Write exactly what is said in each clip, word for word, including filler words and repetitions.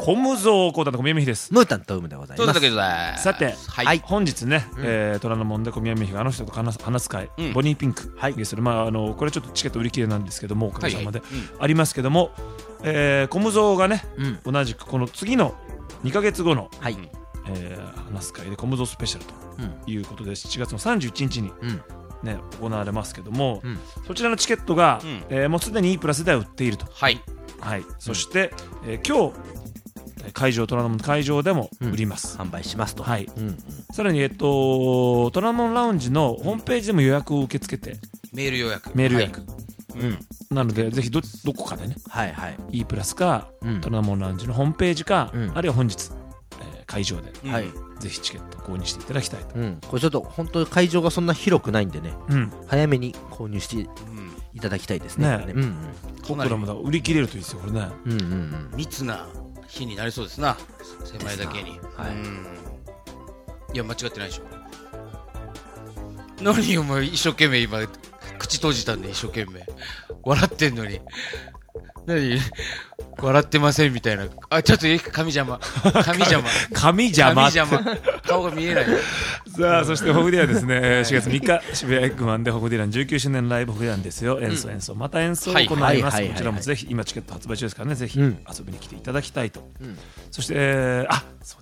コムゾーコータの小宮美です。 ムータンとウムでございます。 というわけでさて、 はいはい、本日ね、 うんえー、虎ノ門で小宮美があの人と話す話す会、うん、ボニーピンク、はい、ゲストで、まあ、あのこれちょっとチケット売り切れなんですけども、おかげさまで、はいはい、ありますけども、えー、コムゾーがね、うん、同じくこの次のにかげつごの、はい、えー、話す会でコムゾースペシャルということで、うん、しちがつのさんじゅういちにちに、うんね、行われますけども、うん、そちらのチケットが、うん、えー、もうすでに E プラスでは売っていると、はいはい、そして、うん、えー、今日会場虎ノ門会場でも売ります、 うん、販売しますと、 はい、うんうん、さらに、えっと、虎ノ門ラウンジのホームページでも予約を受け付けて、 メール予約メール予約、 はい、 うん、なのでぜひ ど, どこかでね、はいはい、E プラスか、うん、虎ノ門ラウンジのホームページか、うん、あるいは本日、えー、会場で、うん、はい、ぜひチケット購入していただきたいと、うん、 これちょっと本当に会場がそんな広くないんでね、うん、早めに購入していただきたいですね。ね、うんうん、 僕らもだ売り切れるといいですよこれね、うんうんうん、 密な日になりそうですな、狭いだけに、はい、うん、いや間違ってないでしょ。何お前一生懸命今口閉じたんで一生懸命笑ってんのに何笑ってませんみたいな、あ、ちょっと髪邪魔髪邪魔髪邪魔髪邪魔顔が見えないさあ、そしてホグディラですね、しがつみっか渋谷エッグマンでホグディランじゅうきゅうしゅうねんライブホグディランですよ、演奏演奏また演奏を行います。こちらもぜひ今チケット発売中ですからね、ぜひ遊びに来ていただきたいと、うん、そして、えー、あ、そう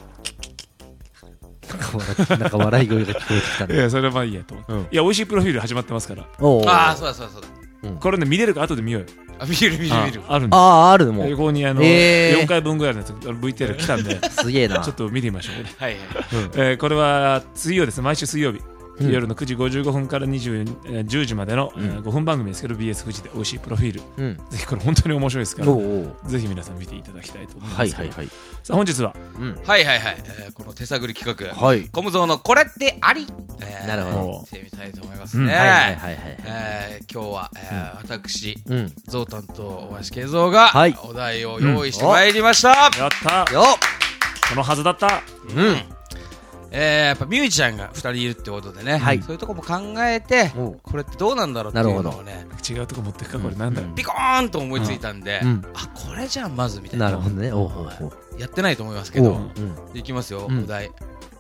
だなんか笑い声が聞こえてきたね。 いや、それはまあいいやと、うん、いや、美味しいプロフィール始まってますから。 ああ、そうだそうだそうだ、 うん、これね見れるか後で見ようよ。 あ、見る見る見る、 あるんで、 ああ、あるもん。 ここにあの、えー、よんかいぶんぐらいのやつ ブイティーアール 来たんで、 すげえな。 ちょっと見てみましょう。 はいはい、 うん、えー、これは水曜ですね、毎週水曜日、うん、夜のくじごじゅうごふんからにじゅう、えー、じゅうじまでの、うん、ごふん番組ですけど ビーエス 富士で美味しいプロフィール、うん、ぜひこれ本当に面白いですから、おうおう、ぜひ皆さん見ていただきたいと思います。はいはいはい。さあ本日は、 うん、はいはいはい、えー、この手探り企画、はい、コムゾーのこれってあり、えー、なるほど、してみたいと思いますね。うん、はいはいはいはい、えー、今日は、えー、私、うん、ゾウ担当大橋慶三が、はい、お題を用意してまいりました、うん、 やったよ、そのはずだった、 うん、えー、やっぱミュージシャンがふたりいるってことでね、はい、そういうとこも考えて、これってどうなんだろうっていうのをね、 違うとこ持ってくか、これなんだろう、 ピコーンと思いついたんで、うん、あ、これじゃあまずみたいな、 なるほどね、おうおうおう、 やってないと思いますけど、うん、いきますよ、うん、お題。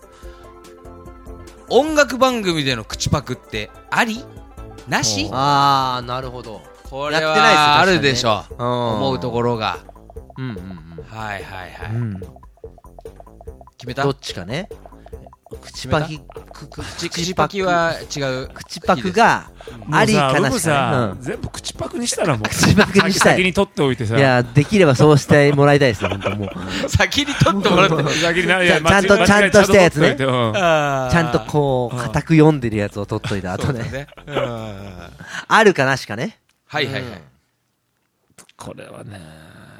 音楽番組での口パクってあり？なし？ あー、なるほど、 これはあるでしょ、ね、思うところが、うんうんうん、はいはいはい、うん、決めた？ どっちかね。口パキ、 口パキは違う。 口パクがありかなしか、 ね、全部口パクにしたらもう口パクにしたい。 先に取っておいてさ。 いや、できればそうしてもらいたいですね、本当もう。先に取ってもらって。 先にな、 ちゃんとちゃんとしたやつね。ちゃんとこう固く読んでるやつを取っといた後ね。あるかなしかね。 はいはいはい。 これはね。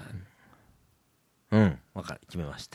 うん、わかる、決めました。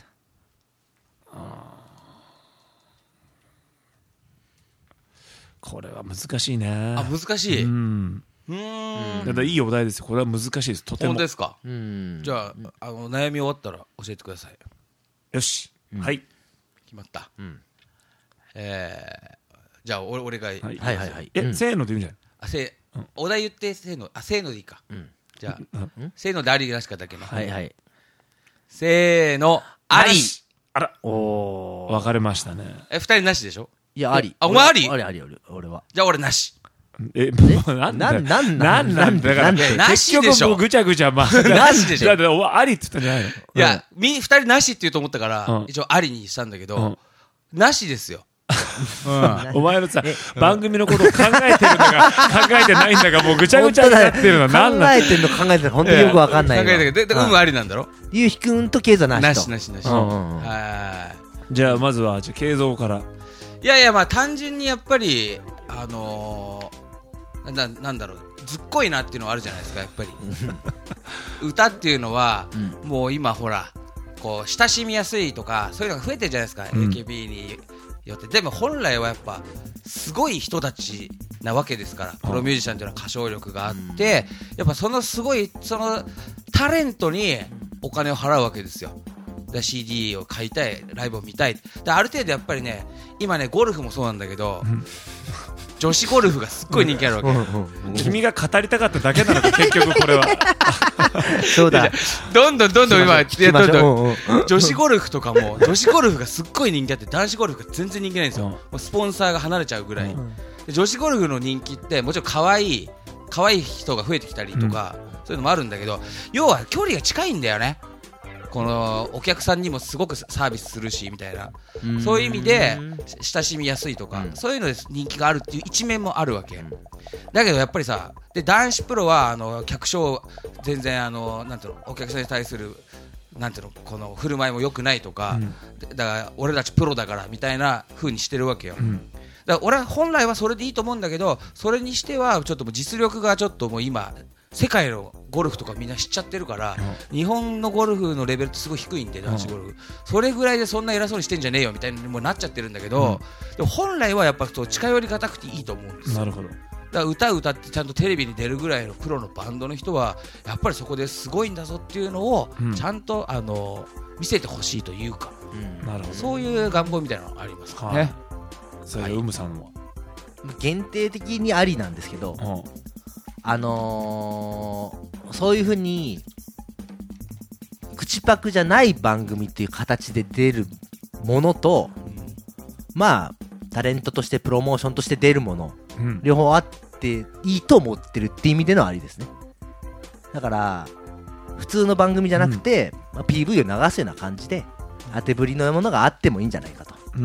これは難しいね。 あ、難しい。うん。 うん。だからいいお題ですよ。これは難しいです。とても。 本当ですか。うん。じゃあ、あの悩み終わったら教えてください。 よし。うん、はい。 決まった。うん。えー、じゃあ俺俺が、はい、 はいはいはい。え、うん、せーので言うんじゃない？ あ、せー、うん、お題言ってせーの、あ、せーのでいいか。うん。じゃあ、うん、せーのでありなしかだけね。 はいはい。 せーの、あり。 あら。おー。分かれましたね。 え、二人なしでしょ？ いや、あり。 あ、お前あり？ ありありあり、俺は。 じゃあ俺なし。 え、もうなんだなんなんなんだから、結局もうぐちゃぐちゃ、まあ、 なしでしょ。 だって、ありって言ったんじゃないの？いや、み、二人なしって言うと思ったから、一応ありにしたんだけど、なしですよ。 お前のさ、番組のことを考えてるのか、考えてないんだか、もうぐちゃぐちゃになってるのなんなん？ 考えてんの考えてるの、本当によくわかんないよ。 考えてるけど、で、うんありなんだろ？ ゆうひくんとケイザなしと。 なしなしなし。はい。じゃあ、まずは、じゃあ、ケイゾウから。 いやいや、まあ単純にやっぱりあのー、な, なんだろう、ずっこいなっていうのはあるじゃないですか、やっぱり歌っていうのは、うん、もう今ほらこう親しみやすいとかそういうのが増えてるじゃないですか、うん、エーケービー によって。でも本来はやっぱすごい人たちなわけですから、プロミュージシャンっていうのは歌唱力があって、うん、やっぱそのすごいそのタレントにお金を払うわけですよ。シーディー を買いたい、ライブを見たい。である程度やっぱりね、今ねゴルフもそうなんだけど、うん、女子ゴルフがすっごい人気あるわけ、うんうんうん、 君が語りたかっただけなのか結局これはそうだ。 どんどんどんどん今、どんどん女子ゴルフとかも、女子ゴルフがすっごい人気あって、男子ゴルフが全然人気ないんですよ。もうスポンサーが離れちゃうぐらい。女子ゴルフの人気って、もちろん可愛い、可愛い人が増えてきたりとか、そういうのもあるんだけど、要は距離が近いんだよね。このお客さんにもすごくサービスするしみたいな、そういう意味で親しみやすいとか、うん、そういうので人気があるっていう一面もあるわけ、うん、だけどやっぱりさ、で男子プロはあの客商全然あのなんていうの、お客さんに対するなんていうの、この振る舞いも良くないとか、うん、だから俺たちプロだからみたいな風にしてるわけよ、うん、だから俺は本来はそれでいいと思うんだけど、それにしてはちょっともう実力がちょっともう今世界のゴルフとかみんな知っちゃってるから、うん、日本のゴルフのレベルってすごい低いんで、男子ゴルフ、うん、それぐらいでそんな偉そうにしてんじゃねえよみたいにもうなっちゃってるんだけど、うん、でも本来はやっぱそう近寄りがたくていいと思うんですよ。 なるほど。 だから歌歌ってちゃんとテレビに出るぐらいのプロのバンドの人はやっぱりそこですごいんだぞっていうのをちゃんと、うん、あの見せてほしいというか、うん、なるほど、そういう願望みたいなのがありますかね。 それうむさんは限定的にありなんですけど、うん、あのー、そういう風に口パクじゃない番組っていう形で出るものと、まあタレントとしてプロモーションとして出るもの、うん、両方あっていいと思ってるっていう意味でのありですね。だから普通の番組じゃなくて、うん、まあ、ピーブイ を流すような感じで当てぶりのものがあってもいいんじゃないかと、うん、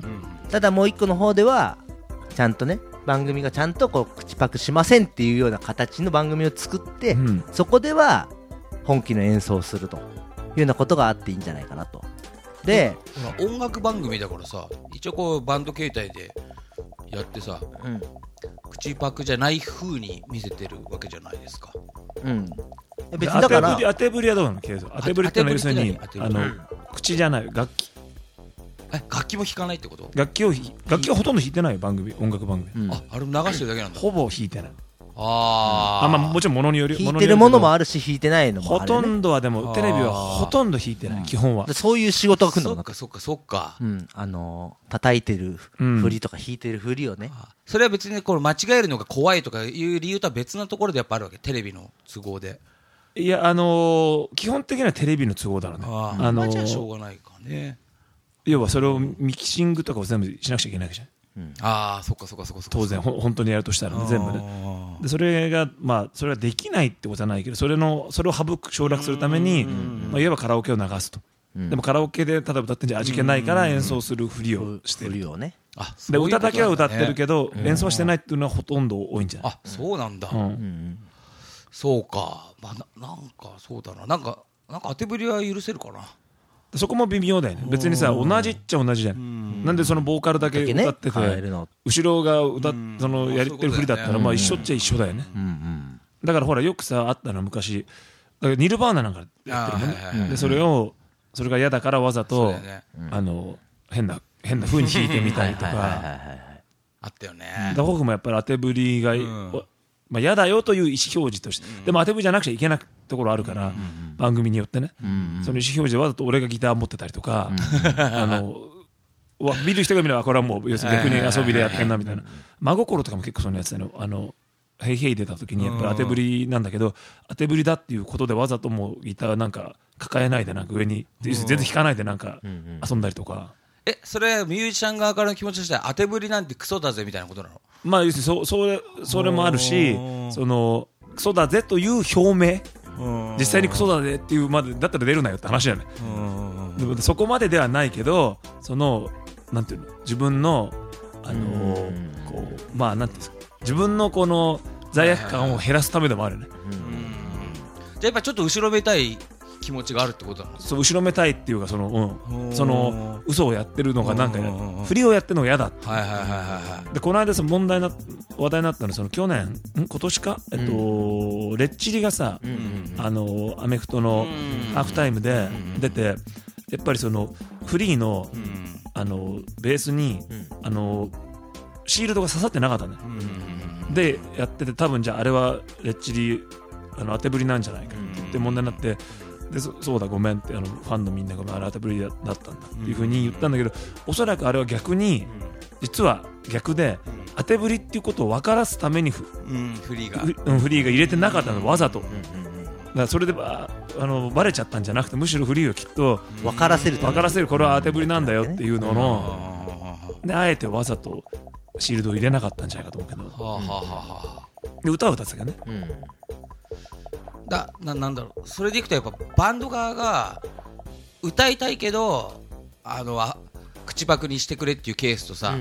ただもう一個の方ではちゃんとね、番組がちゃんとこう口パクしませんっていうような形の番組を作って、うん、そこでは本気の演奏をするというようなことがあっていいんじゃないかなと。で、 音楽番組だからさ、一応こうバンド形態でやってさ、うん、口パクじゃない風に見せてるわけじゃないですか。うん。 別にだから当てぶりはどうなの？当てぶりってのは要するにあの口じゃない楽器。 え、楽器も弾かないってこと？ 楽器を楽器はほとんど弾いてない番組、音楽番組、 うん、あ、あれ流してるだけなんだ。 ほぼ弾いてない。 あ、 うん、あ、まあもちろんものによる、 弾いてるものもあるし弾いてないのもある、ね、 ほとんどはでもテレビはほとんど弾いてない、基本は。 そういう仕事が来るのかな。 そっかそっかそっか、 うん、あのー、叩いてる振りとか弾いてる振りをね、うん、 それは別にこれ間違えるのが怖いとかいう理由とは別なところでやっぱあるわけ、テレビの都合で。 いや、あのー、基本的にはテレビの都合だろうね。 あ、あのー、じゃあしょうがないかね。 要はそれをミキシングとかを全部しなくちゃいけないじゃん、うん、 ああ、そっかそっかそっか。 当然ほ本当にやるとしたら、ね、全部ね。でそれがまあそれはできないってことはないけど、それのそれを省く省略するために、まあ、いわばカラオケを流すと、うん、でもカラオケで例えば歌ってんじゃ味気ないから演奏するふりをしてる、 ふりをね。 あ、で歌だけは歌ってるけど演奏してないっていうのはほとんど多いんじゃない？ あ、そうなんだ、うんうん、そうか、まあ、な, なんかそうだな、なんかなんか当てぶりは許せるかな。 そこも微妙だよね。別にさ、同じっちゃ同じじゃん。んなんでそのボーカルだけ歌ってて、ね、後ろが歌っそのやりってるふりだったら、まあ一緒っちゃ一緒だよね。うんうん、だからほらよくさあったの昔、だからニルバーナなんかやってるもんね、はいはいはい、でそれをそれが嫌だからわざと、ね、あの変な変な風に弾いてみたりとかあったよね。 だ僕もやっぱり当てぶりが、うん、まあ、嫌だよという意思表示として、うん、でも当てぶりじゃなくちゃいけないところあるから、うん、番組によってね、うん、その意思表示でわざと俺がギター持ってたりとか、うん、あの見る人が見ればこれはもう要するに逆に遊びでやってんなみたいな、真心とかも結構そのやつだよ。あのヘイヘイ出た時にやっぱり当てぶりなんだけど、当てぶりだっていうことでわざともうギターなんか抱えないでなんか上に全然弾かないでなんか遊んだりとか。 え、それミュージシャン側からの気持ちとしては当てぶりなんてクソだぜみたいなことなの？ まあ要するに そ, そ, れそれもあるし、そのクソだぜという表明、実際にクソだぜっていうまでだったら出るなよって話じゃない。でもそこまでではないけど、そのなんていうの、自分のあのー、こうまあなんていうんですか、自分のこの罪悪感を減らすためでもあるよね。うん、 じゃあやっぱちょっと後ろめたい気持ちがあるってことなの？ そう、後ろめたいっていうか、その、うん、その嘘をやってるのがなんか振りをやってるのが嫌だって。はいはいはいはい。でこの間その問題な話題になったのは、その去年ん今年か、えっと、うん、レッチリがさ、うんうんうん、あのアメフトのハーフタイムで出て、やっぱりそのフリーの、うん、あのベースに、うん、あのシールドが刺さってなかったんだよ、うんうん、でやってて、多分じゃああれはレッチリあの当てぶりなんじゃないかって言って問題になって、で そ, そうだごめんってあのファンのみんながあれ当てぶりだったんだっていう風に言ったんだけど、おそらくあれは逆に実は逆で当てぶりっていうことを分からすためにフ、 うん、フリーがフリーが入れてなかったの、わざと。 からそれでばあのバレちゃったんじゃなくて、むしろフリーをきっと分からせる分からせる、これは当てぶりなんだよっていうのの、であえてわざとシールドを入れなかったんじゃないかと思うけど、はあはあはあ、で歌は歌ってたけどね、うん、 だ な, なんだろう、それでいくとやっぱバンド側が歌いたいけどあのあ口パクにしてくれっていうケースとさ、うん、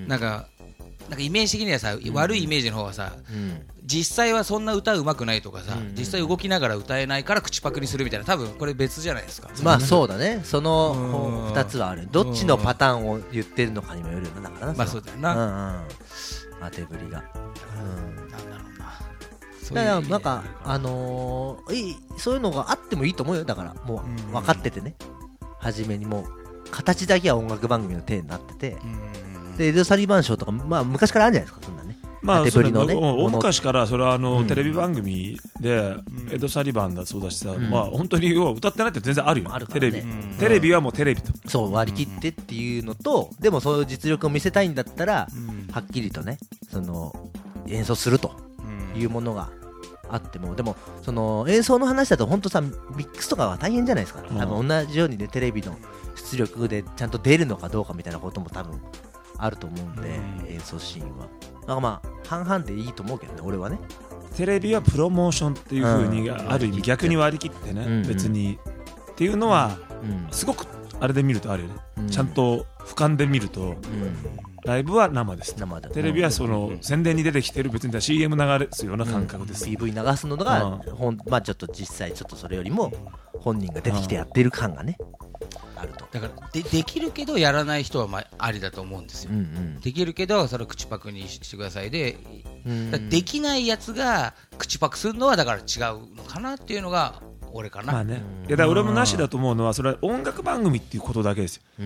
なんかなんかイメージ的にはさ、うん、悪いイメージの方がさ、うん、実際はそんな歌うまくないとかさ、うん、実際動きながら歌えないから口パクにするみたいな、多分これ別じゃないですか。 まあそうだね、そのふたつはある。どっちのパターンを言ってるのかにもよるよな、だからな。 まあそうだよな、うんうん、 当てぶりが、 うん、なんだろうな、 そういうだからなんかあのー、いいそういうのがあってもいいと思うよ。だからもう分かっててね、初めにもう形だけは音楽番組の体になってて、でエド・サリバン賞とか、まあ、昔からあるんじゃないですか、そんなね。 まあ、当てぶりのね、大昔からそれはあの、うん、テレビ番組で、うん、エド・サリバンだそうだしさ、うん、まあ本当に歌ってないって全然あるよ、あるからね、テレビ、うん、テレビはもうテレビと、 そう割り切ってっていうのと、でもそういう実力を見せたいんだったら、うん、はっきりとね、その演奏するというものがあっても、でもその演奏の話だと本当さ、ミックスとかは大変じゃないですか、うん、多分同じようにね、テレビの出力でちゃんと出るのかどうかみたいなことも多分あると思うんで、うん、演奏シーンはだからまあ半々でいいと思うけどね、俺はね。 テレビはプロモーションっていう風に、うん、ある意味逆に割り切ってね、うん、別にっていうのは、うん、すごくあれで見るとあるよね、うん、ちゃんと俯瞰で見ると、うん、ライブは生です、生でテレビはその、うん、宣伝に出てきてる別に シーエム 流れするような感覚です、 うん、ピーブイ 流すのが、うんほんまあ、ちょっと実際ちょっとそれよりも本人が出てきてやってる感がね、あると。 だからでできるけどやらない人はまあありだと思うんですよ、うんうん、できるけどそれを口パクにしてくださいで、だできないやつが口パクするのはだから違うのかなっていうのが俺かな、 まあね、いやだから俺もなしだと思うのは、それは音楽番組っていうことだけですよ、うん、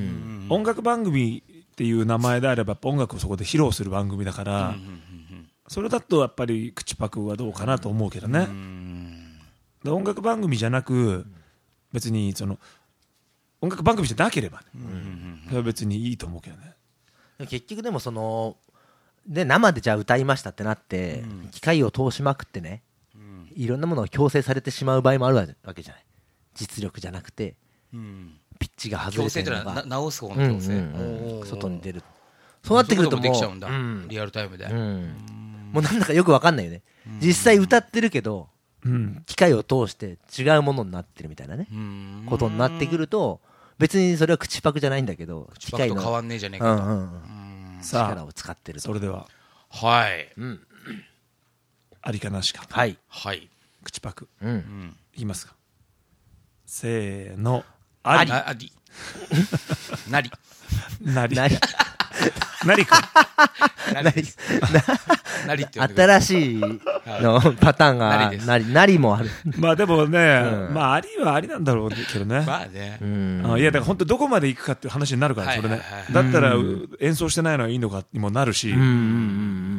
音楽番組っていう名前であれば音楽をそこで披露する番組だから、うんうんうんうん、それだとやっぱり口パクはどうかなと思うけどね、うん、で音楽番組じゃなく別にその音楽番組じゃなければ、ね、うんうんうん、それは別にいいと思うけどね。 結局でもそので生でじゃあ歌いましたってなって、うん、機械を通しまくってね、うん、いろんなものが強制されてしまう場合もあるわけじゃない。実力じゃなくて、うん、ピッチが外れてるのが強制というのは直す方の強制、うんうんうん、外に出る。そうなってくるともうできちゃうんだ、うん、リアルタイムで、うん、 もうなんだかよく分かんないよね、うん、実際歌ってるけど、うん、機械を通して違うものになってるみたいなね、うん、ことになってくると別にそれは口パクじゃないんだけど、 口パクと変わんねえじゃねえかと、うんうんうん、 力を使ってると。 それでははい、うん、 ありかなしか、 はい、 はい、 口パク、 うん、 いきますか、せーの、 ありありなりなりなりなりかなりなりって新しいのパターンがなりなりもある。 まあでもね、うん、まあありはありなんだろうけどね。 まあね。 うん、あいやだから本当どこまで行くかっていう話になるから、それね。だったら演奏してないのはいいのかにもなるし、うん、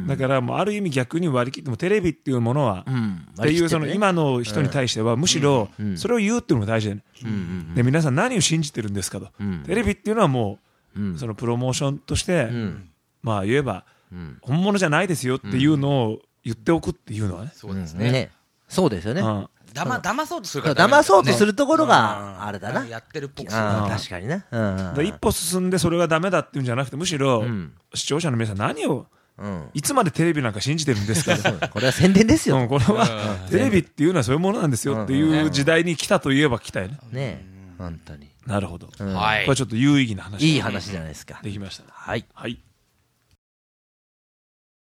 だからもうある意味逆に割り切ってもテレビっていうものは、うん、っていうその今の人に対してはむしろそれを言うっていうのが大事だよね。うん、で皆さん何を信じてるんですかと。うん、テレビっていうのはもう、うん、そのプロモーションとして、うん、まあ言えば、うん、本物じゃないですよっていうのを言っておくっていうのはね。 そうですね。 ね、そうですよね。 だま騙そうとするから、 騙そうとするところがあれだな。 やってるっぽくする。確かにね。 一歩進んでそれがダメだっていうんじゃなくて、むしろ視聴者の皆さん何をいつまでテレビなんか信じてるんですか。 これは宣伝ですよ。 これはテレビっていうのはそういうものなんですよっていう時代に来たといえば来たよね。 ね、本当に。 なるほど。 はい。 これちょっと有意義な話。 いい話じゃないですか。 できました。 はい。 はい。